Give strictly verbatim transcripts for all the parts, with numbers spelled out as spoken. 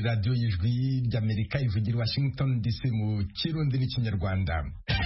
radiyo y'ijwi ry'Amerika ivugira Washington D C mu Kirundi n'Ikinyarwanda.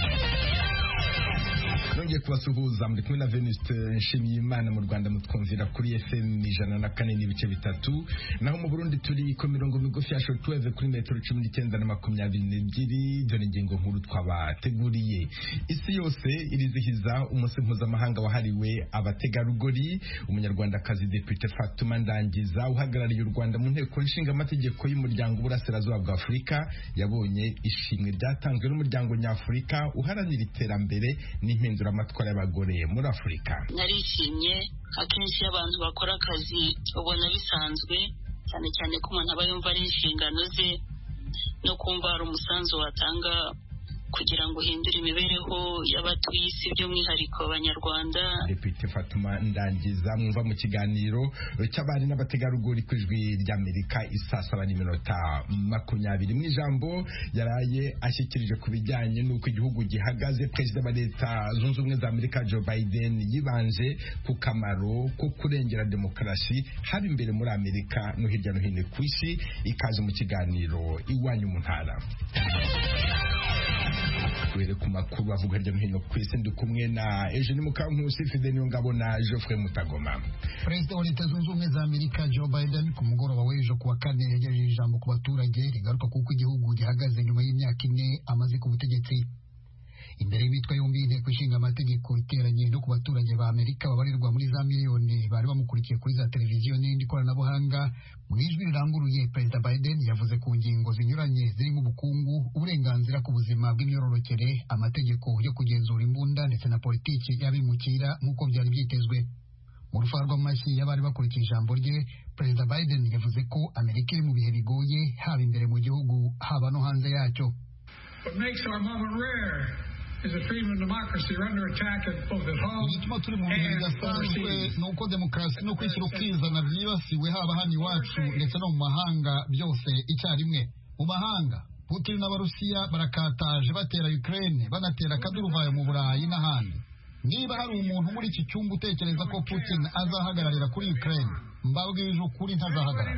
Nongeye kubasuhuza muri kumwe na Venuste Nshimiyimana. Mu Rwanda mutwumvira kuri F M ijana na kane n'ibice bitatu, naho mu Burundi turi ku mirongo migufi ya shortwave kuri metero cumi n'icyenda na makumyabiri n'ebyiri. Dore ingingo nkuru twabateguriye. Isi yose irizihiza umunsi mpuzamahanga wahariwe abategarugori. Umunyarwandakazi Depite Fatuma Ndangiza uhagarariye u Rwanda mu nteko nshinga amategeko y'umuryango w'Uburasirazuba bwa Afurika yabonye ishimwe ryatanzwe n'umuryango nyafurika uharanira iterambere n'impindura amatwara y'abagore muri Afurika. Narishimye. Akenshi abantu bakora akazi ubona bisanzwe, cyane cyane ko umuntu aba yumva ari inshingano ze no kumva hari umusanzu watanga kugira ngo uhindure imibereho y'abatuye isi by'umwihariko abanyarwanda. Depite Fatuma Ndangiza mwumva mu kiganiro cy'abari n'abategarugori ku ijwi ry'Amerika isaa saba n'iminota makumyabiri. Mu ijambo yaraye ashyikirije ku bijyanye n'uko igihugu gihagaze, Perezida wa Leta Zunze Ubumwe za Amerika Joe Biden yibanje ku kamaro ko kurengera demokarasi haba imbere muri Amerika no hirya no hino ku isi. Ikaze mu kiganiro Iwanyu mu Ntara. Were ku makuru avuga hirya no hino ku isi, ndi kumwe na Eugene Mukankusi, Fidel Niyongabo na Geoffrey Mutagoma. Perezida wa Leta Zunze Ubumwe za Amerika Joe Biden ku mugoroba w'ejo kuwa kane yagejeje ijambo ku baturage rigaruka kuko igihugu gihagaze nyuma y'imyaka ine amaze ku butegetsi. Imbere y'imitwe yombi y'inteko ishinga amategeko iteranye no ku baturage ba Amerika babarirwa muri za miliyoni bari bamukurikiye kuri za televiziyo n'indi koranabuhanga, mu ijwi riranguruye Perezida Biden yavuze ku ngingo zinyuranye zirimo ubukungu, uburenganzira ku buzima bw'imyororokere, amategeko yo kugenzura imbunda ndetse na politiki y'abimukira nk'uko byari byitezwe. Mu rufa rw'amashyi y'abari bakurikiye ijambo rye, Perezida Biden yavuze ko Amerika iri mu bihe bigoye haba imbere mu gihugu haba no hanze yacyo. Igituma turi mu bihe bidasanzwe ni uko demokarasi no kwishyira ukizana byibasiwe haba hano iwacu ndetse no mu mahanga byose icyarimwe. Mu mahanga Putin n'Abarusiya barakataje batera Ukraine, banatera akaduruvayo mu Burayi n'ahandi. Niba hari umuntu muri iki cyumba utekereza ko Putin azahagararira kuri Ukraine, mbabwije ukuri ntazahagarara.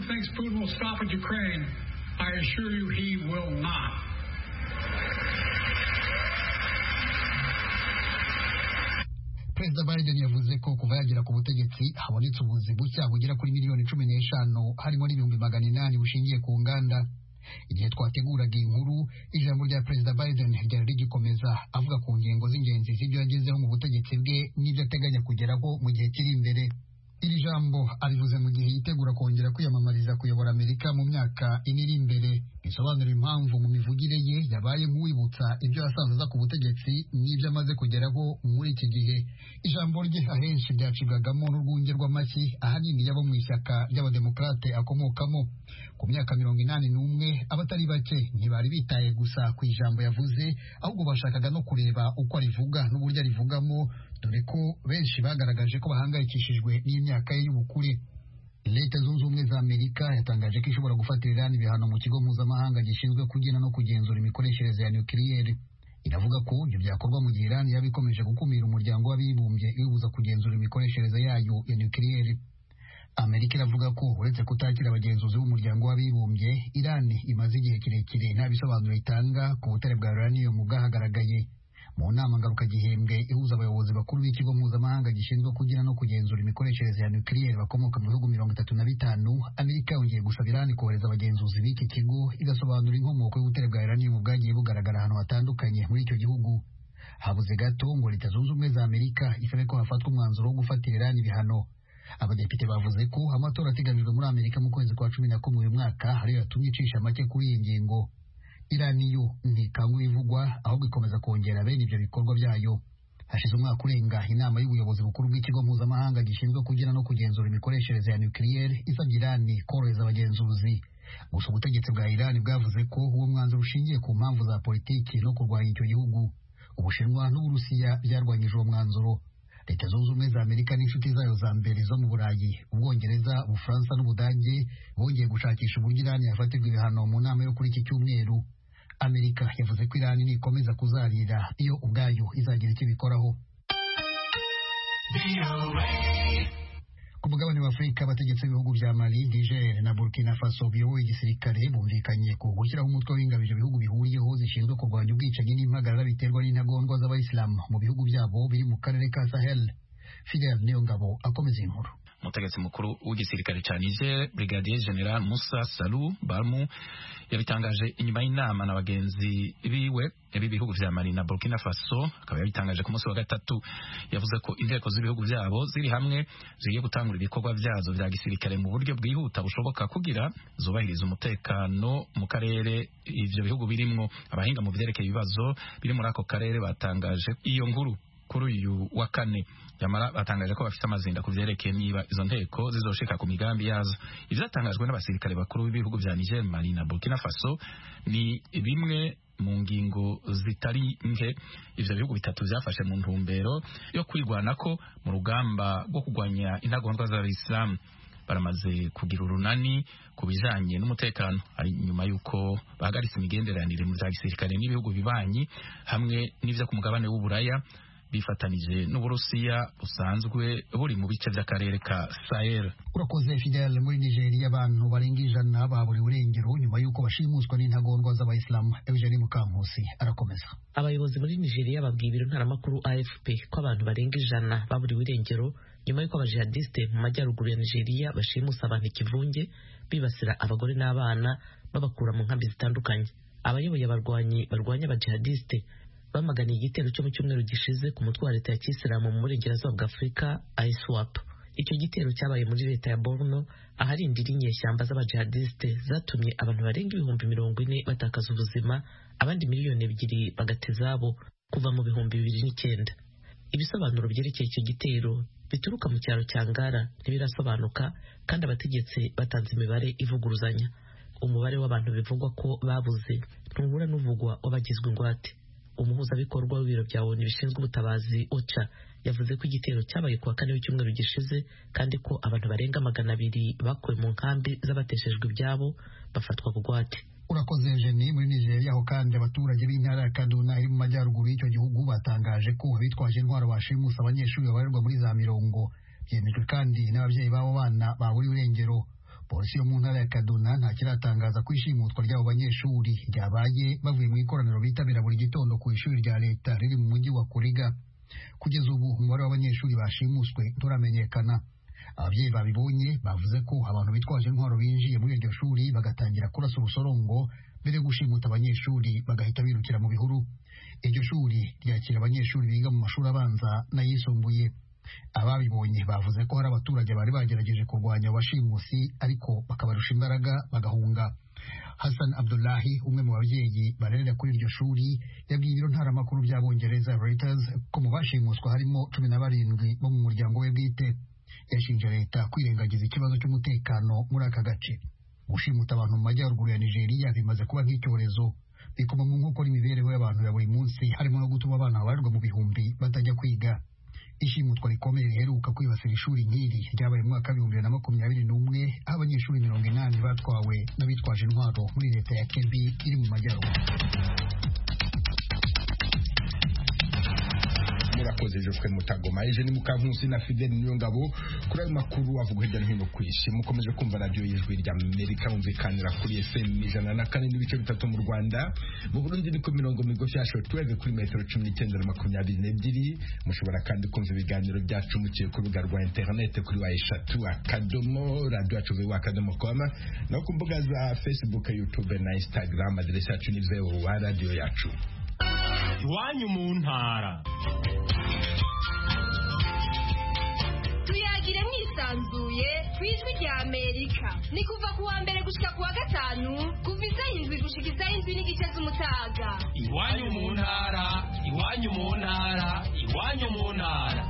Perezida Biden yavuze ko kuva yagera ku butegetsi habonetse ubuzi bushya bugera kuri miliyoni cumi n'eshanu harimo n'ibihumbi magana inani bushingiye ku nganda. Igihe twateguraga inkuru, ijambo rya Perezida Biden ryari rigikomeza avuga ku ngingo z'ingenzi z'ibyo yagezeho mu butegetsi bwe n'ibyo ateganya kugeraho mu gihe kiri imbere. Iri jambo arivuze mu gihe yitegura kongera kwiyamamariza kuyobora Amerika mu myaka ine iri imbere. Bisobanura impamvu mu mivugire ye yabaye nk'uwibutsa ibyo yasanze aza ku butegetsi n'ibyo amaze kugeraho muri iki gihe. Ijambo rye ahenshi ryacibwagamo n'urwunge rw'amashyi ahanini yabo mu ishyaka ry'abademokarate akomokamo. Ku myaka mirongo inani n'umwe abatari bake ntibari bitaye gusa ku ijambo yavuze, ahubwo bashakaga no kureba uko arivuga n'uburyo arivugamo, dore ko benshi bagaragaje ko bahangayikishijwe n'imyaka ye y'ubukure. Leta Zunze Ubumwe za Amerika yatangaje ko ishobora gufatira Iran ibihano mu kigo mpuzamahanga gishinzwe kugena no kugenzura imikoreshereze ya nukiliyeri. Iravuga ko ibyo byakorwa mu gihe Iran yaba ikomeje gukumira umuryango w'abibumbye iwubuza kugenzura imikoreshereze yayo ya nukiliyeri. Amerika iravuga ko uretse kutakira abagenzuzi b'umuryango w'abibumbye, Iran imaze igihe kirekire nta bisobanuro itanga ku butare bwa uranium bwahagaragaye. Mu nama ngarukagihembwe ihuza abayobozi bakuru b'ikigo mpuzamahanga gishinzwe kugira no kugenzura imikoreshereze ya nukiliyeri bakomoka mu bihugu mirongo itatu na bitanu, Amerika yongeye gusaba Iran kohereza abagenzuzi b'iki kigo igasobanura inkomoko y'ubutare bwa uranium bwagiye bugaragara ahantu hatandukanye muri icyo gihugu. Habuze gato ngo Leta Zunze Ubumwe za Amerika isabe ko hafatwa umwanzuro wo gufatira Iran ibihano. Abadepite bavuze ko amatora ateganijwe muri Amerika mu kwezi kwa cumi na kumwe uyu mwaka ariyo yatumye icisha make kuri iyi ngingo. Iran yo ntikangwa ivugwa ahubwo ikomeza kongera bene ibyo bikorwa byayo. Hashize umwaka urenga inama y'ubuyobozi bukuru bw'ikigo mpuzamahanga gishinzwe kugira no kugenzura imikoreshereze ya nukiliyeri isabye Iran korohereza abagenzuzi. Gusa ubutegetsi bwa Iran bwavuze ko uwo mwanzuro ushingiye ku mpamvu za politiki no kurwanya icyo gihugu. Ubushinwa n'Uburusiya byarwanyije uwo mwanzuro. Leta Zunze Ubumwe za Amerika n'inshuti zayo za mbere zo mu Burayi, Ubwongereza, Ubufaransa n'Ubudage bongeye gushakisha uburyo Iran yafatirwa ibihano mu nama yo kuri iki cyumweru. Amerika yavuze ko Iran nikomeza kuzarira iyo ubwayo izagira icyo bikoraho. Ku mugabane wa Afurika abategetsi b'ibihugu bya Mali, Niger na Burkina Faso biyoboye igisirikare bumvikanye ku gushyiraho umutwe w'ingabo ibyo bihugu bihuriyeho zishinzwe kurwanya ubwicanyi n'impagarara biterwa n'intagondwa z'abayisilamu mu bihugu byabo biri mu karere ka Sahel. Fidel Niyongabo akomeza inkuru. Umutegetsi mukuru w'igisirikare ca Niger, Brigadier General Moussa Salou Barmou, yabitangaje inyuma y'inama na bagenzi biwe ebi bihugu vya Mali na Burkina Faso. Akaba yabitangaje ku munsi wa gatatu. Yavuze ko inteko z'ibihugu vyabo ziri hamwe zigiye gutangura ibikorwa vyazo vya gisirikare mu buryo bwihuta bushoboka kugira zubahiriza umutekano mu karere ivyo bihugu birimwo. Abahinga mu vyerekeye ibibazo biri muri ako karere batangaje iyo nkuru kuri uyu wa kane. Yamara batangaje ko bafite amazinda ku vyerekeye niba izo nteko zizoshika ku migambi yazo. Ivyatangajwe n'abasirikare bakuru b'ibihugu vya Niger, Mali na Burkina Faso ni bimwe mu ngingo zitari nke ivyo bihugu bitatu vyafashe mu ntumbero yo kwirwanako mu rugamba rwo kurwanya intagondwa z'Abislam. Baramaze kugira urunani ku bijanye n'umutekano ari nyuma yuko bahagaritse imigenderanire mu vya gisirikare n'ibihugu bibanyi hamwe n'ivyo ku mugabane w'Uburaya bifatanije n'Uburusiya busanzwe buri mu bice by'akarere ka Sahel. Urakoze Fidel. Muri Nigeria abantu barenga ijana baburi urengero nyuma yuko bashimuswa n'intagondwa z'abayisilamu. Eugene Mukankusi arakomeza. Abayobozi muri Nigeria babwiye ibiro ntaramakuru A F P ko abantu barenga ijana baburi urengero nyuma yuko abajihadiste mu majyaruguru ya Nigeria bashimusa abantu ikivunge bibasira abagore n'abana babakura mu nkambi zitandukanye. Abayoboye abarwanyi barwanya abajihadiste bamaganiye igitero cyo mu cyumweru gishize ku mutwe wa leta ya Kisilamu mu burengerazuba bwa Afurika I S W A P. Icyo gitero cyabaye muri leta ya Borno aharindira inyeshyamba z'abajihadiste zatumye abantu barenga ibihumbi mirongo ine batakaza ubuzima, abandi miliyoni ebyiri bagatezabo kuva mu bihumbi bibiri n'icyenda. Ibisobanuro byerekeye icyo gitero bituruka mu cyaro cya Ngara ntibirasobanuka kandi abategetsi batanze imibare ivuguruzanya. Umubare w'abantu bivugwa ko babuze ntungura n'uvugwa wabagizwe ingwate. Umuhuzabikorwa w'ibiro bya O N U bishinzwe ubutabazi O C H A yavuze ko igitero cyabaye kuwa kane w'icyumweru gishize kandi ko abantu barenga magana abiri bakuwe mu nkambi z'abateshejwe ibyabo bafatwa bugwate. Urakoze Jenny. Muri Nigeria ho kandi abaturage b'intara ya Kaduna iri mu majyaruguru y'icyo gihugu batangaje ko bitwaje intwaro bashimusa abanyeshuri babarirwa muri za mirongo. Byemejwe kandi n'ababyeyi b'abo bana baburi urengero. Polisi yo mu ntara ya Kaduna nta kiratangaza ko ishimutwa ry'abo banyeshuri ryabaye bavuye mu ikoraniro bitabira buri gitondo ku ishuri rya leta riri mu mujyi wa Kuriga. Kugeza ubu umubare w'abanyeshuri bashimuswe nturamenyekana. Ababyeyi babibonye bavuze ko abantu bitwaje intwaro binjiye muri iryo shuri bagatangira kurasa urusorongo mbere yo gushimuta abanyeshuri bagahita birukira mu bihuru. Iryo shuri ryakira abanyeshuri biga mu mashuri abanza n'ayisumbuye. Ababibonye bavuze ko hari abaturage bari bagerageje kurwanya abashimusi ariko bakabarusha imbaraga bagahunga. Hassan Abdullahi, umwe mu babyeyi barerera kuri iryo shuri, yabwiye ibiro ntaramakuru by'Abongereza Reuters ko mu bashimuswa harimo cumi na barindwi bo mu muryango we bwite. Yashinje leta kwirengagiza ikibazo cy'umutekano muri aka gace. Gushimuta abantu mu majyaruguru ya Nigeria bimaze kuba nk'icyorezo, bikoma mu nkokora imibereho y'abantu ya buri munsi, harimo no gutuma abana babarirwa mu bihumbi batajya kwiga. Ishimutwa rikomeye riheruka kwibasira ishuri nk'iri ryabaye mu mwaka w'ibihumbi bibiri na makumyabiri n'umwe aho abanyeshuri mirongo inani batwawe n'abitwaje intwaro muri leta ya Kebbi iri mu majyaruguru. Murakoze Jofwe Mutagoma, Eugene Mukankusi na Fidel Niyongabo kuri ayo makuru avuga hirya no hino ku isi. Mukomeje kumva radio y'ijwi rya Amerika umvikanira kuri F M ijana na kane n'ibice bitatu mu Rwanda. Mu Burundi ni ku mirongo migufi ya shortwave kuri metero cumi n'icyenda na makumyabiri n'ebyiri. Mushobora kandi kumva ibiganiro byacu muciye ku rubuga rwa internet kuri wa eshatu akadomo radio yacu wa akadomo com no ku mbuga za Facebook, YouTube na Instagram. Adresse yacu ni V O A radio yacu. Iwanyu mu ntara. Tuyagire mwisanzuye kwijwi rya Amerika. Ni kuva ku wa mbere gushika ku wa gatanu kuva isaha indwi gushika isaha indwi n'igice z'umutaga. Iwanyu mu ntara, iwanyu mu ntara, iwanyu mu ntara.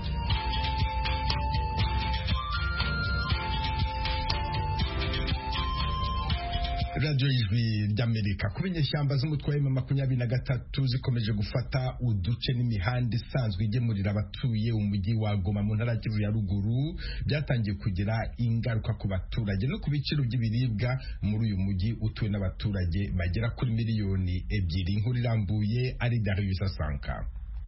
Radio y'ijwi ry'Amerika. Kuba inyeshyamba z'umutwe wa makumyabiri na gatatu zikomeje gufata uduce n'imihanda isanzwe igemurira abatuye umujyi wa Goma mu ntara y'Kivu ya ruguru byatangiye kugira ingaruka ku baturage no ku biciro by'ibiribwa muri uyu mujyi utuwe n'abaturage bagera kuri miliyoni ebyiri. Inkuru irambuye ari Darius Asanka.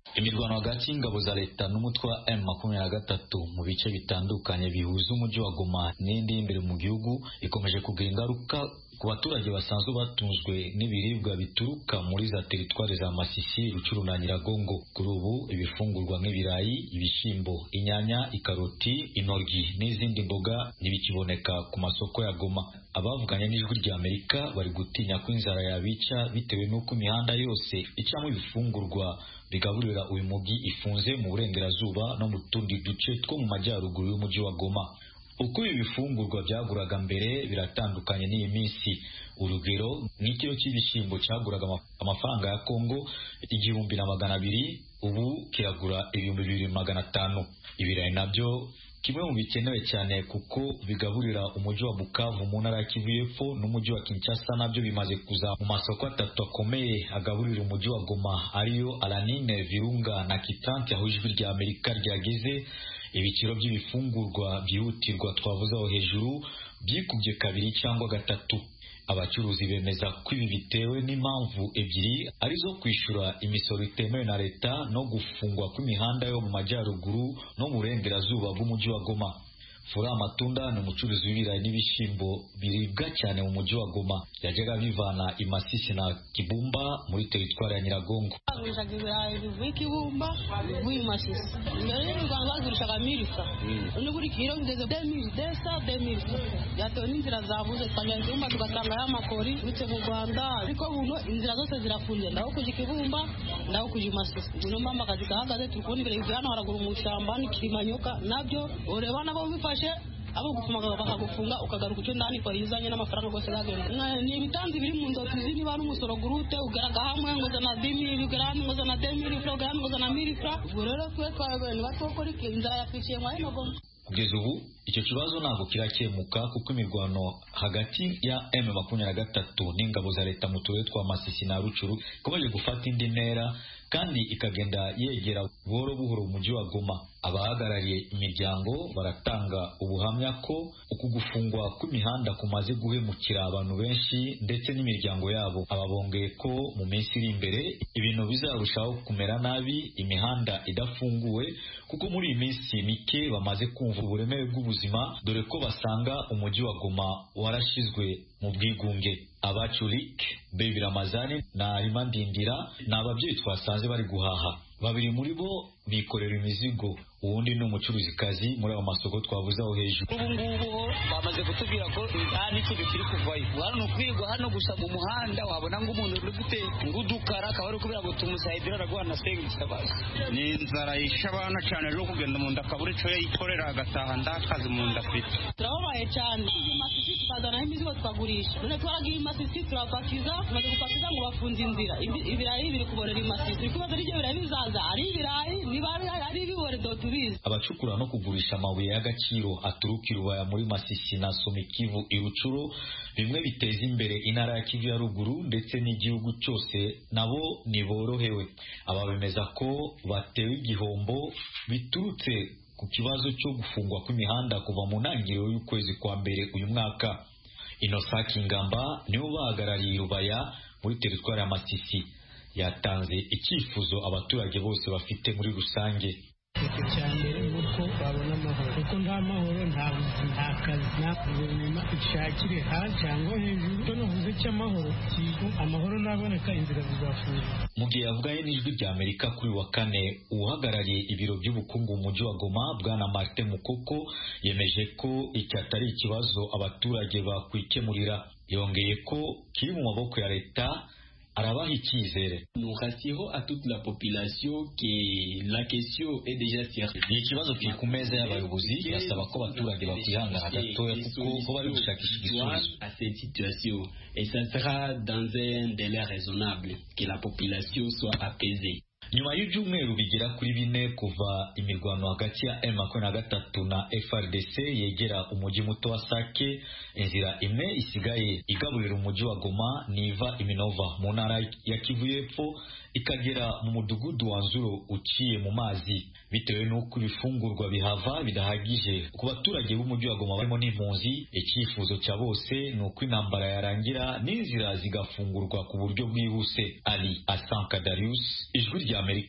Imirwano hagati y'ingabo za leta n'umutwe wa M makumyabiri na gatatu mu bice bitandukanye bihuza umujyi wa Goma n'indi y'imbere mu gihugu ikomeje kugira ingaruka ku baturage basanzwe batunzwe n'ibiribwa bituruka muri za teritwari za Masisi, Rucuru na Nyiragongo. Kuri ubu ibifungurwa nk'ibirayi, ibishimbo, inyanya, ikaroti, intoryi n'izindi mboga ntibikiboneka ku masoko ya Goma. Abavuganye n'ijwi rya Amerika bari gutinya ko inzara yabica bitewe n'uko imihanda yose icamo ibifungurwa bigaburira uyu mujyi ifunze mu burengerazuba no mu tundi duce two mu majyaruguru y'umujyi wa Goma. Uko ibi bifungurwa byaguraga mbere biratandukanye n'iyi minsi. Urugero, nk'ikiro cy'ibishimbo cyaguraga amafaranga ya Kongo igihumbi na magana abiri, ubu kiragura ibihumbi bibiri magana atanu. Ibirayi nabyo kimwe mu bikenewe cyane kuko bigaburira umujyi wa Bukavu mu ntara ya Kivu y'Epfo n'umujyi wa Kinshasa, nabyo bimaze kuza mu masoko atatu akomeye agaburira umujyi wa Goma ariyo Alanine, Virunga na Kitante, aho ijwi rya Amerika ryageze. Ibiciro by'ibifungurwa byihutirwa twavuze aho hejuru byikubye kabiri cyangwa gatatu. Abacuruzi bemeza ko ibi bitewe n'impamvu ebyiri arizo kwishyura imisoro itemewe na leta no gufungwa kw'imihanda yo mu majyaruguru no mu burengerazuba bw'umujyi wa Goma. Fura Amatunda ni umucuruzi w'ibirayi n'ibishimbo biribwa cyane mu mujyi wa Goma. Yajyaga bivana i Masisi na Kibumba muri teritwari ya Nyiragongo. Bagurishaga ibirayi bivuye Kibumba bivuye Masisi. Mbere y'u Rwanda bagurishaga milisa. Ubu buri kiro bigeze demiri desa demiri. Yatewe n'inzira zabuze twajya Kibumba tugatanga y'amakori bitse mu Rwanda, ariko buno inzira zose zirafunze, ndaho kujya Kibumba ndaho kujya Masisi. Buno mama akazi kahagaze turi kubona ibirayi hano haragura mu ishyamba n'ikirimanyoka nabyo ureba nabo bifashe abo gufumaga bakagufunga ukagaruka cyo ndani kwa yizanye n'amafaranga gose gagenda. Ni ibitanzi biri mu ndoto zini bari umusoro gurute ugaraga hamwe ngo za na demi bigarani ngo za na demi program ngo za na milifra. Urero twe twabene batokora inzara yakwishiye mwa ino Goma. Kugeza ubu icyo kibazo ntabwo kirakemuka kuko imirwano hagati ya M makumyabiri na gatatu n'ingabo za leta mu turere twa Masisi na Rucuru ikomeje gufata indi ntera kandi ikagenda yegera buhoro buhoro umujyi wa Goma. Abahagarariye imiryango baratanga ubuhamya ko uku gufungwa kw'imihanda kumaze guhemukira abantu benshi ndetse n'imiryango yabo. Ababongeye ko mu minsi iri imbere ibintu bizarushaho kumera nabi imihanda idafunguwe, kuko muri iyi minsi mike bamaze kumva uburemere bw'ubuzima, dore ko basanga umujyi wa Goma warashizwe mu bwigunge. Abaculik Baby Ramazani na Arima Ndindira ni ababyeyi twasanze bari guhaha. Babiri muri bo bikorera imizigo, uwundi ni umucuruzikazi muri aba masoko twavuze aho hejuru. Ubu ngubu bamaze kutubwira ko nta n'ikintu kiri kuvayo. Hano ukwigwa hano gusa mu muhanda wabona ngo umuntu uri gute ngudukara akaba ari kubera ngo tumusayidira araguha na sengi kibazo. Ni inzara yisha abana cyane rero kugenda mu ndakabure cyo yikorera agataha ndakazi mu ndafite. Turababaye cyane. Masisi tukazana imizigo tukagurisha. None twaragiye Masisi turapakiza, tumaze gupakiza ngo bafunze inzira. Ibirayi biri kuborera Masisi. Kubaza ari byo birayi bizaza ari ibirayi nibabe ari ibibore do tubizi. Abacukura no kugurisha amabuye y'agaciro aturuka Rubaya muri Masisi na Somikivu Irucuro, bimwe biteza imbere intara ya Kivu ya ruguru ndetse n'igihugu cyose, nabo niborohewe. Aba bemeza ko batewe igihombo biturutse ku kibazo cyo gufungwa kw'imihanda kuva mu ntangiriro y'ukwezi kwa mbere uyu mwaka. Inosaki Ngamba niwe bahagarariye Rubaya muri teritwari ya Masisi, yatanze icyifuzo abaturage bose bafite muri rusange. Icyambere nuko babona amahoro, kuko nta mahoro nta buzima, nta kazi, nta guverinoma ishakire hasi cyangwa hejuru. Cyo navuze cy'amahoro kigo amahoro naboneka inzira zizafunga. Mu gihe yavuganye n'ijwi rya Amerika kuri wa kane, uhagarariye ibiro by'ubukungu mu mujyi wa Goma Bwana Martin Mukoko yemeje ko iki atari ikibazo abaturage bakwikemurira. Yongeye ko kiri mu maboko ya leta. Arabaha icyizere. Nous rassurons à toute la population que la question est déjà sérieuse. Ni ikibazo kiri ku meza y'abayobozi, yasaba ko abaturage bakwihangana gatoya kuko ko bari gushakisha igisubizo à cette situation, et ça sera dans un délai raisonnable que la population soit apaisée. Nyuma y'ibyumweru bigera kuri bine kuva imirwano hagati ya M makumyabiri na gatatu na F R D C yegera umujyi muto wa Sake, inzira imwe isigaye igaburira umujyi wa Goma niva Iminova mu ntara ya Kivu y'Epfo ikagera mu mudugudu wa Nzuro uciye mu mazi. Bitewe n'uko ibifungurwa bihava bidahagije ku baturage b'umujyi wa Goma barimo n'impunzi, icyifuzo cya bose ni uko intambara yarangira n'inzira zigafungurwa ku buryo bwihuse. Ali Asankadarius, ijwi rya Amerika,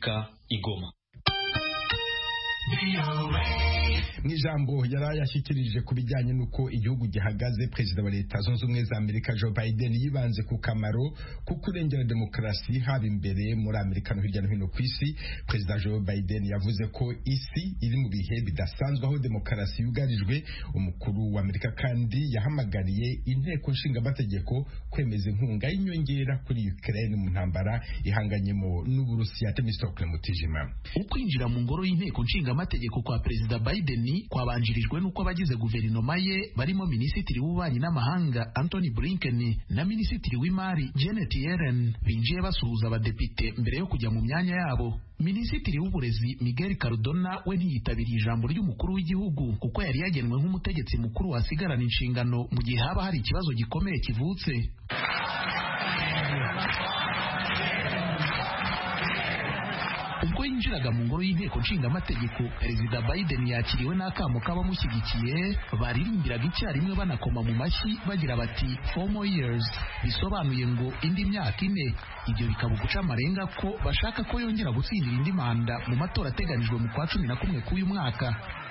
igoma. mu ijambo yari yashyikirije ku bijyanye n'uko igihugu gihagaze, perezida wa leta zunze ubumwe za Amerika Joe Biden yibanze ku kamaro ko kurengera demokarasi haba imbere muri Amerika no hirya no hino ku isi. Perezida Joe Biden yavuze ko isi iri mu bihe bidasanzwe aho demokarasi yugarijwe. Umukuru wa Amerika kandi yahamagariye inteko nshingamategeko kwemeza inkunga y'inyongera kuri Ukraine mu ntambara ihanganyemo n'Uburusiya. Temistokle Mutijima. Ukwinjira mu ngoro y'inteko nshingamategeko kwa Perezida Biden kwabanjirijwe n'uko abagize guverinoma ye barimo Minisitiri w'Ububanyi n'Amahanga Anthony Blinken na Minisitiri w'Imari Janet Yellen binjiye basuhuza abadepite mbere yo kujya mu myanya yabo. Minisitiri w'Uburezi Miguel Cardona we ntiyitabiriye ijambo ry'umukuru w'igihugu kuko yari yagenwe nk'umutegetsi mukuru wasigarana inshingano mu gihe haba hari ikibazo gikomeye kivutse. Ubwo yinjiraga mu ngoro y'inteko nshingamategeko, Perezida Biden yakiriwe n'akamo k'abamushyigikiye baririmbiraga icyarimwe banakoma mu mashyi bagira bati four more years, bisobanuye ngo indi myaka ine. Ibyo bikaba guca amarenga ko bashaka ko yongera gutsindira indi manda mu matora ateganijwe mu kwa cumi na kumwe k'uyu mwaka.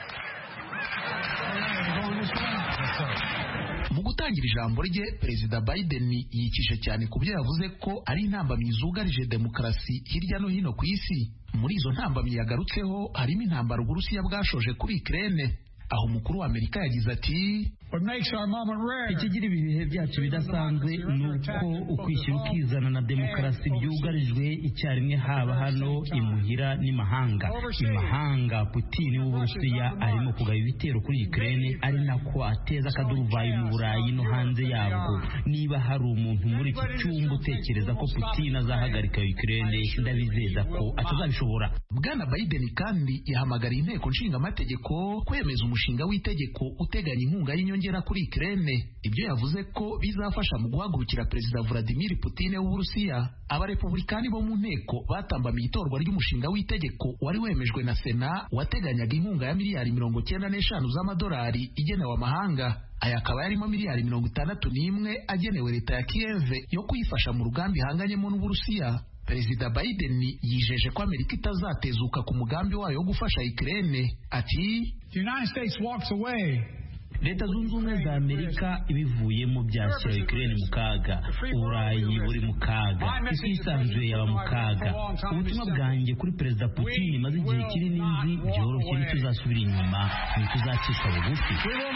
Mu gutangira ijambo rye, Perezida Biden yikishe cyane ku byo yavuze ko ari intambamyi zugarije demokarasi hirya no hino ku isi. Muri izo ntambamyi yagarutseho harimo intambara Uburusiya bwashoje kuri Ukraine, aho umukuru wa Amerika yagize ati ikigira ibihe byacu bidasanzwe ni uko ukwishyira ukizana na demokarasi byugarijwe icyarimwe haba hano imuhira n'imahanga. Imahanga, Putin w'Uburusiya arimo kugaba ibitero kuri Ukraine, ari nako ateza akaduruvayi mu Burayi no hanze yabwo. Niba hari umuntu muri iki cyumba utekereza ko Putin azahagarika Ukraine, ndabizeza ko atazabishobora. Bwana Biden kandi yahamagariye inteko nshingamategeko kwemeza umushinga w'itegeko uteganya inkunga y'inyongera kuri Ukraine. Ibyo yavuze ko bizafasha mu guhagurukira Perezida Vladimir Putin w'Uburusiya. Abarepublikani bo mu nteko batambamiye itorwa ry'umushinga w'itegeko wari wemejwe na Sena wateganyaga inkunga ya miliyari mirongo cyenda n'eshanu z'amadolari igenewe amahanga. Aya akaba yarimo miliyari mirongo itandatu n'imwe agenewe leta ya Kiev yo kuyifasha mu rugamba ihanganyemo n'Uburusiya. Perezida Biden yijeje ko Amerika itazatezuka ku mugambi wayo wo gufasha Ukraine. Ati The United States walks away. Leta zunze ubumwe za Amerika ibivuyemo byashyira Ukraine mu kaga, Uburayi buri mu kaga, isi isanzwe yaba mu kaga. Ubutumwa bwanjye kuri Perezida Putin maze igihe kinini nzi byoroshye ntituzasubira inyuma, ntituzacika bugufi.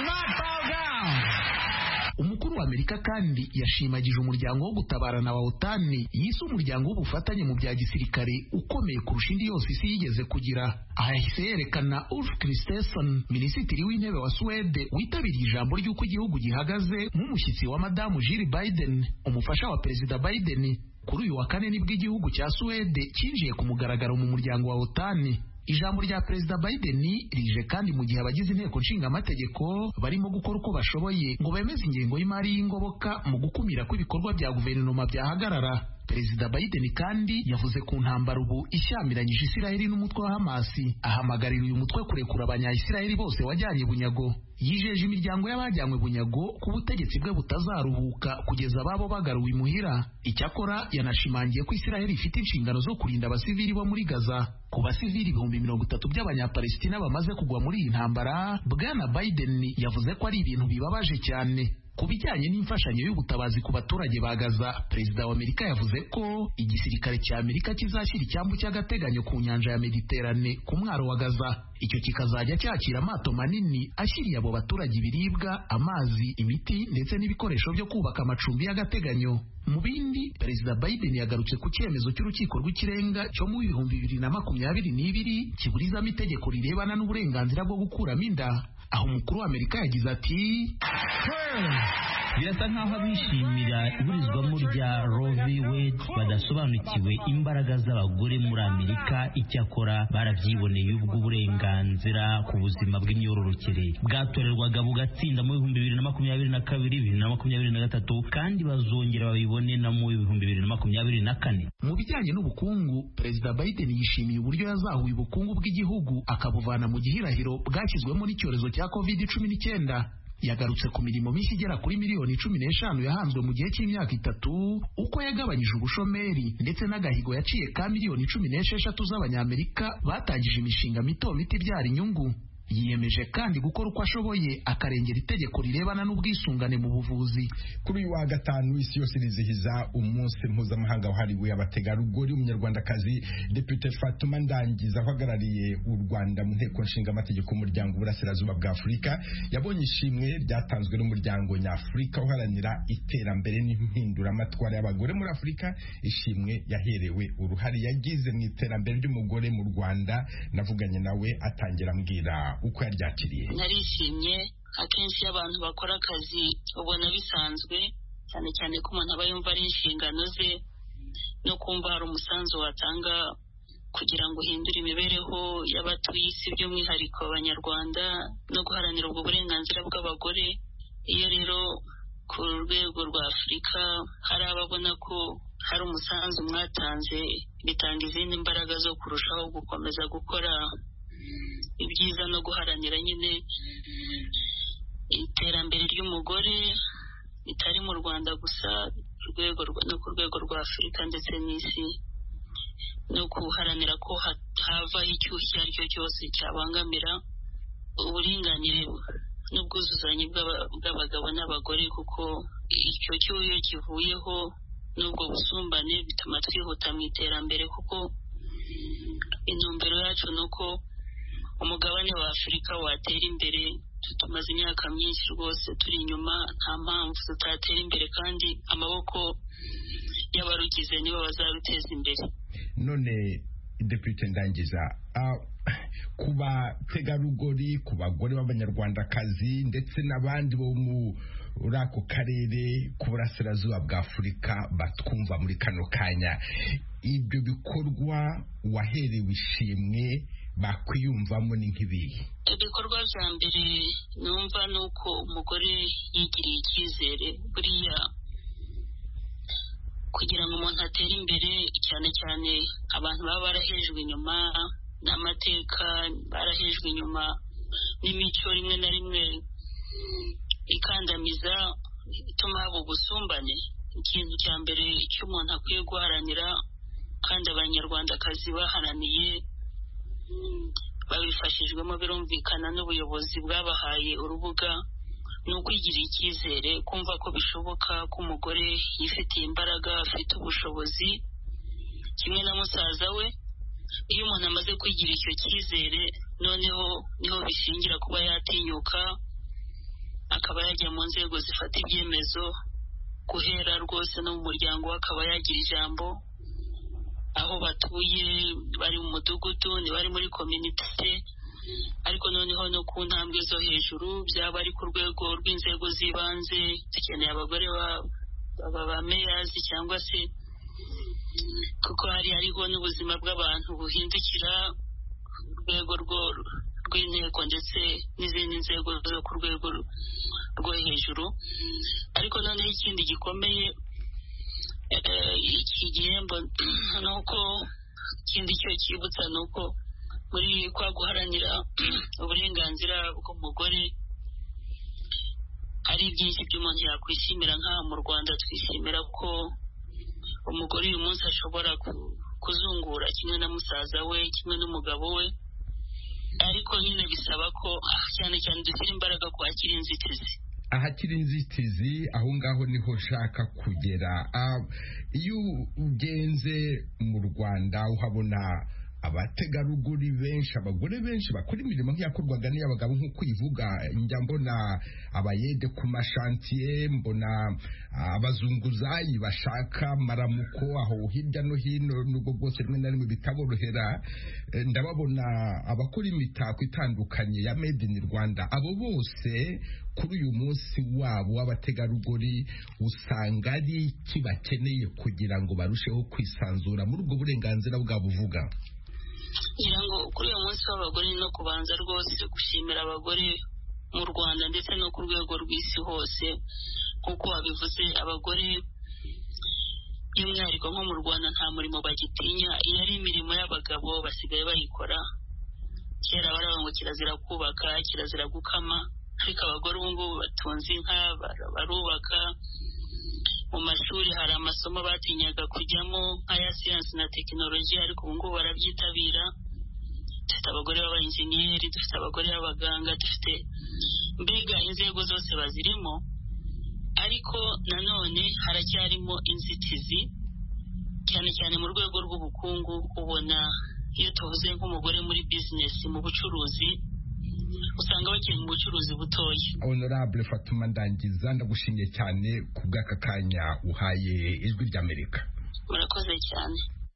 Umukuru wa Amerika kandi yashimagije umuryango wo gutabarana wa OTAN yise umuryango w'ubufatanye mu bya gisirikare ukomeye kurusha indi yose isi yigeze kugira. Aha yahise yerekana Ulf Kristersson, Minisitiri w'Intebe wa Suwede witabiriye ijambo ry'uko igihugu gihagaze nk'umushyitsi wa Madamu Jill Biden, umufasha wa Perezida Biden. Kuri uyu wa kane nibwo igihugu cya Suwede cyinjiye ku mugaragaro mu muryango wa OTAN. Ijambo rya Perezida Biden rije kandi mu gihe abagize inteko nshingamategeko barimo gukora uko bashoboye ngo bemeze ingengo y'imari y'ingoboka mu gukumira ko ibikorwa bya guverinoma byahagarara. Perezida Biden kandi yavuze ku ntambara ubu ishyamiranyije Isiraheli n'umutwe wa Hamasi, ahamagarira uyu mutwe kurekura abanya-Isiraheli bose wajyanye bunyago. Yijeje imiryango y'abajyanywe bunyago ku butegetsi bwe butazaruhuka kugeza ababo bagaruwe imuhira. Icyakora yanashimangiye ko Isiraheli ifite inshingano zo kurinda abasivili bo muri Gaza. Ku basivili ibihumbi mirongo itatu by'abanyapalestina bamaze kugwa muri iyi ntambara, Bwana Biden yavuze ko ari ibintu bibabaje cyane. Ku bijyanye n'imfashanyo y'ubutabazi ku baturage ba Gaza, Perezida wa Amerika yavuze ko igisirikare cya Amerika kizashyira icyambu cy'agateganyo ku nyanja ya Mediterane ku mwaro wa Gaza. Icyo kikazajya cyakira amato manini ashyiriye abo baturage ibiribwa, amazi, imiti ndetse n'ibikoresho byo kubaka amacumbi y'agateganyo. Mu bindi, Perezida Biden yagarutse ku cyemezo cy'urukiko rw'ikirenga cyo mu bihumbi bibiri na makumyabiri n'ibiri kiburizamo itegeko rirebana n'uburenganzira bwo gukuramo inda. Aho umukuru wa Amerika yagize ati birasa nk'aho abishimira iburizwamo rya Roe v. Wade badasobanukiwe imbaraga z'abagore muri Amerika. Icyakora barabyiboneye ubwo uburenganzira ku buzima bw'imyororokere bwatorerwaga bugatsinda mu bihumbi bibiri na makumyabiri na kabiri, bibiri na makumyabiri na gatatu, kandi bazongera babibone na mu bihumbi bibiri na makumyabiri na kane. Mu bijyanye n'ubukungu, Perezida Biden yishimiye uburyo yazahuye ubukungu bw'igihugu akabuvana mu gihirahiro bwashyizwemo n'icyorezo cya covid cumi n'icyenda. yagarutse ku mirimo mishya igera kuri miliyoni cumi n'eshanu yahanzwe mu gihe cy'imyaka itatu, uko yagabanyije ubushomeri ndetse n'agahigo yaciye ka miliyoni cumi n'esheshatu z'abanyamerika batangije imishinga mito mito ibyara inyungu. Yiyemeje kandi gukora uko ashoboye akarengera itegeko rirebana n'ubwisungane mu buvuzi. Kuri uyu wa gatanu isi yose irizihiza umunsi mpuzamahanga wahariwe abategarugori. Umunyarwandakazi Depite Fatuma Ndangiza uhagarariye u Rwanda mu nteko nshinga amategeko y'umuryango w'Uburasirazuba bwa Afurika yabonye ishimwe ryatanzwe n'umuryango nyafurika uharanira iterambere n'impinduramatwara y'abagore muri Afurika. Ishimwe yaherewe uruhare yagize mu iterambere ry'umugore mu Rwanda. Navuganye nawe atangira ambwira uko yaryakiriye. Narishimye. Akenshi abantu bakora akazi ubona bisanzwe, cyane cyane ko umuntu aba yumva ari inshingano ze no kumva hari umusanzu watanga kugira ngo uhindure imibereho y'abatuye isi by'umwihariko abanyarwanda no guharanira ubwo burenganzira bw'abagore. Iyo rero ku rwego rwa Afurika hari ababona ko hari umusanzu mwatanze, bitanga izindi mbaraga zo kurushaho gukomeza gukora ibyiza no guharanira nyine iterambere ry'umugore bitari mu Rwanda gusa, urwego no ku rwego rwa Afurika ndetse n'isi, no guharanira ko hava icyuho icyo ari cyo cyose cyabangamira uburinganire n'ubwuzuzanye bw'abagabo n'abagore, kuko icyo cyuho iyo kivuyeho n'ubwo busumbane bituma twihuta mu iterambere, kuko intumbero yacu ni uko umugabane wa Afurika watera imbere. Tumaze imyaka myinshi rwose turi inyuma, nta mpamvu tutatera imbere, kandi amaboko y'abarugize nibo bazabiteza imbere. None Depite Ndangiza, uh, ku bategarugori, ku bagore b'abanyarwandakazi ndetse n'abandi bo muri ako karere k'Uburasirazuba bwa Afurika batwumva muri kano kanya, ibyo bikorwa waherewe ishimwe bakwiyumvamo ni nk'ibihe? Ibikorwa bya mbere numva ni uko umugore yigiriye icyizere. Buriya kugira ngo umuntu atere imbere, cyane cyane abantu baba barahejwe inyuma n'amateka, barahejwe inyuma n'imico rimwe na rimwe ikandamiza, ituma haba ubusumbane. Ikintu cya mbere cy'umuntu akwiye guharanira, kandi abanyarwandakazi baharaniye babifashijwemo birumvikana n'ubuyobozi bwabahaye urubuga, ni ukwigirira icyizere, kumva ko bishoboka ko umugore yifitiye imbaraga, afite ubushobozi kimwe na musaza we. Iyo umuntu amaze kwigira icyo cyizere, noneho niho bishingira kuba yatinyuka akaba yajya mu nzego zifata ibyemezo, guhera rwose no mu muryango we akaba yagira ijambo, aho batuye, bari mu mudugudu, ni bari muri community, ariko noneho no ku ntambwe zo hejuru, byaba ari ku rwego rw'inzego z'ibanze. Dukeneye abagore ba mayors cyangwa se, kuko hari hariho n'ubuzima bw'abantu buhindukira ku rwego rw'inteko ndetse n'izindi nzego zo ku rwego rwo hejuru. Ariko noneho ikindi gikomeye iki gihembo ni uko, ikindi cyo cyibutsa ni uko muri kwa guharanira uburenganzira bw'umugore hari byinshi by'umuntu yakwishimira. nk'aha mu Rwanda twishimira ko umugore uyu munsi ashobora kuzungura kimwe na musaza we, kimwe n'umugabo we, ariko nyine bisaba ko cyane cyane dushyira imbaraga ku hakiri inzitizi. Ahakiri inzitizi, aho ngaho niho nshaka kugera. Iyo ugenze mu Rwanda uhabona abategarugori benshi, abagore benshi bakora imirimo nk'iyakorwaga n'iy'abagabo nk'uko ivuga. Njya mbona abayede ku mashantiye, mbona abazunguzayi bashaka maramuko aho hirya no hino, nubwo bwose rimwe na rimwe bitaborohera. Ndababona abakora imitako itandukanye ya made in Rwanda. Abo bose kuri uyu munsi wabo w'abategarugori usanga ari iki bakeneye kugira ngo barusheho kwisanzura muri ubwo burenganzira bwabo uvuga? ngira ngo kuri uyu munsi w'abagore no kubanza rwose gushimira abagore mu Rwanda ndetse no ku rwego rw'isi hose. Nk'uko wabivuze, abagore by'umwihariko nko mu Rwanda nta murimo bagitinya. Iyo ari imirimo y'abagabo basigaye bayikora. Kera baravuga ngo kirazira kubaka, kirazira gukama, Afurika abagore ubu ngubu batunze inka, barubaka. Mu mashuri hari amasomo batinyaga kujyamo nk'aya siyansi na tekinoloji, ariko ubu ngubu barabyitabira. Dufite abagore b'abainjeniyeri, dufite abagore b'abaganga, dufite mbega inzego zose bazirimo, ariko nanone haracyarimo inzitizi cyane cyane mu rwego rw'ubukungu. Ubona iyo tuvuze nk'umugore muri bizinesi, mu bucuruzi, usanga bakiri mu bucuruzi butoya. Honorable Fatuma Ndangiza, ndagushimiye cyane ku bw'aka kanya uhaye Ijwi ry'Amerika. Murakoze cyane.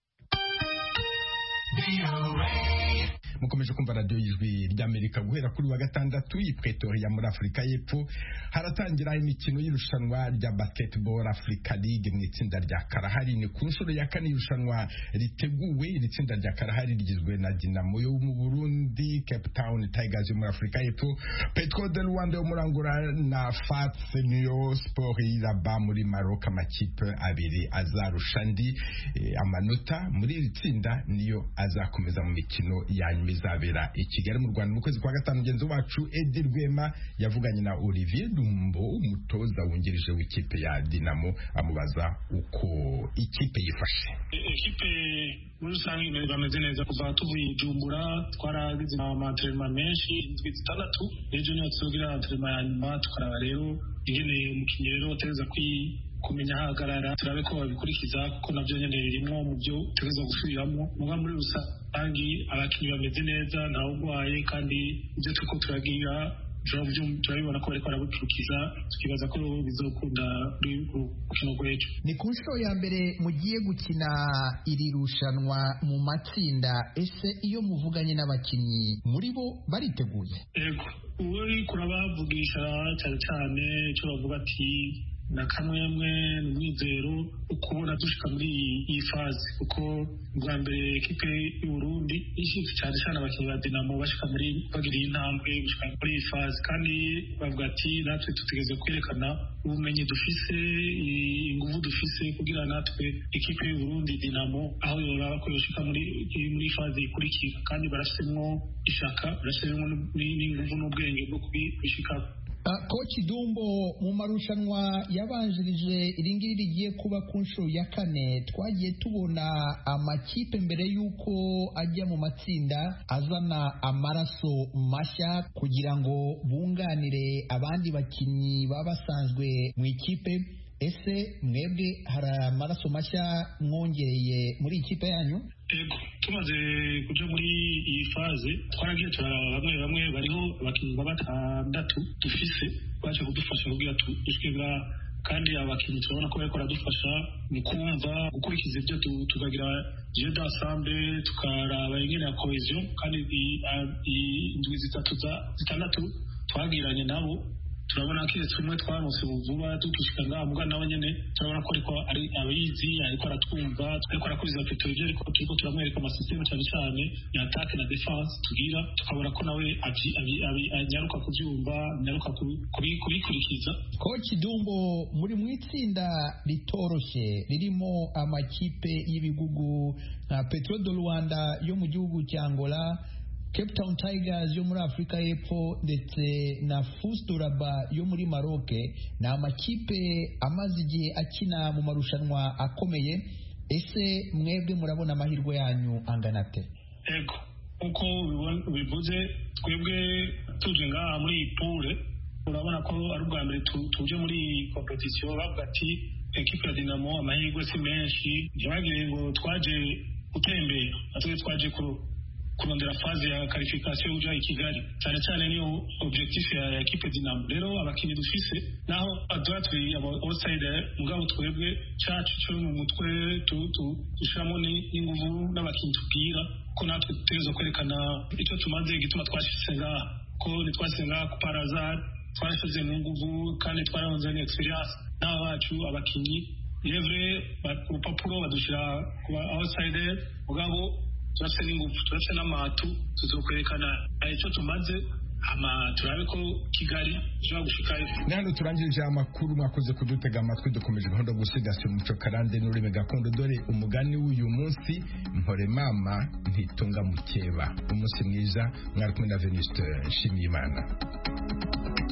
Mukomeje kumva radio y'Ijwi ry'Amerika. Guhera kuri wa gatandatu i Pretoria muri Afurika y'Epfo haratangira imikino y'irushanwa rya Basketball Africa League mu itsinda rya Kalahari. Ni ku nshuro ya kane irushanwa riteguwe. Iri tsinda rya Kalahari rigizwe na Dinamo yo mu Burundi, Cape Town Tigers yo muri Afurika y'Epfo, Petro de Luanda yo muri Angola na F A T S New Sport Rabat muri Maroc. Amakipe abiri azarushandi e, amanota muri iri tsinda niyo azakomeza mu mikino ya izabera i Kigali mu Rwanda mu kwezi kwa gatanu. Mugenzi wacu Edi Rwema yavuganye na Olivier Dumbo, umutoza wungirije w'ikipe ya Dinamo, amubaza uko ikipe yifashe. Ikipe muri rusange imeze neza kuva tuvuye i Jumbura, twaragize amaentraînement menshi indwi zitandatu, ejo niyo tugira entraînement ya nyuma, tukaraba rero ingene umukinnyi rero ateza kwi kumenya ahagarara, turabe ko babikurikiza kuko nabyo nyene birimo mu byo tuza gusubiramo. Muga muri rusange abakinnyi bameze neza, ntawe urwaye, kandi ibyo tuko turagira turabibona ko bariko barabikurikiza, tukibaza ko bizokunda urukino rw'ejo. Ni ku nshuro ya mbere mugiye gukina iri rushanwa mu matsinda, ese iyo muvuganye n'abakinnyi muri bo bariteguye? Yego, uri kurabavugisha cyane cyane icyo bavuga ati na kamwemwe n'umwizero ukubona dushika muri iyi faze, kuko bwa mbere ekipe y'u Burundi ishitse cyane cyane abakinnyi ba Dinamo bashika muri bagiriye intambwe gushika muri iyi faze, kandi bavuga ati natwe tutegeze kwerekana ubumenyi dufise, ingufu dufise, kugira natwe ekipe y'u Burundi Dinamo aho yoraba ko yoshika muri muri faze ikurikira, kandi barafitemo ishaka, barafitemo n'ingufu n'ubwenge bwo kubishika. Koci Dumbo, mu marushanwa yabanjirije iringiri rigiye kuba ku nshuro ya kane, twagiye tubona amakipe mbere y'uko ajya mu matsinda azana amaraso mashya kugira ngo bunganire abandi bakinnyi baba basanzwe mu ikipe. Ese mwebwe hari amaraso mashya mwongereye muri ikipe yanyu? Ego, tumaze kuja muri iyi faze twaragiye turaba bamwe bamwe bariho abakinnyi batandatu dufise baje kudufasha kugira dushike ngaha, kandi abakinnyi turabona ko bariko baradufasha mu kumva gukurikiza ibyo tukagira jeu d'ensemble, tukaraba ingene ya cohesion, kandi indwi zitatu zitandatu twagiranye nabo turabona ko tumwe twaronse vuba dutushika ngaha, muga nawe nyene turabona ko ariko ari abizi, ariko aratwumva, ariko arakuriza Petro ibyo, ariko turiko turamwereka amasysteme cyane cyane ya attaque na defense tugira, tukabona ko nawe anyaruka kubyumva, anyaruka kubikurikiza. Koci Dumbo, muri mu itsinda ritoroshe ririmo amakipe y'ibigugu nka Petro de Luanda yo mu gihugu cya Angola, Cape Town Tigers yo muri Afurika y'Epfo ndetse na F U S Rabat yo muri Maroc, ni amakipe amaze igihe akina mu marushanwa akomeye. Ese mwebwe murabona amahirwe yanyu angana ate? Ego, uko bivuze twebwe tuje ngaha muri iyi pure, urabona ko ari ubwa mbere tuje muri iyi competition. Bavuga ati ekipe ya Dinamo amahirwe si menshi, ntibagire ngo twaje gutembera, natwe twaje kuru kurondera faze ya qualification uja i Kigali, cyane cyane niyo objectif ya equipe Dinamo. Rero abakinnyi dufise naho adratwe aba outsider, mugabo twebwe cyacu cyo mu mutwe dushiramo n'inguvu n'abakinnyi tubwira ko natwe tutezo kwerekana icyo tumaze gituma twashitse ngaha, ko nitwashitse ngaha ku parazar, twashize mu nguvu kandi twaronze experience n'abacu abakinnyi yevre urupapuro badushira ku outsider, mugabo turase n'ingufu, turase n'amatu, tuzokwerekana icyo tumaze, ama turabe ko Kigali ishobora gushikayo. Nano turangije amakuru, mwakoze kudutega amatwi. Dukomeje gahunda yo gusigasira umuco karande n'ururimi gakondo. Dore umugani w'uyu munsi: mpore mama ntitunga mukeba. Umunsi mwiza, mwari kumwe na Venuste Nshimiyimana.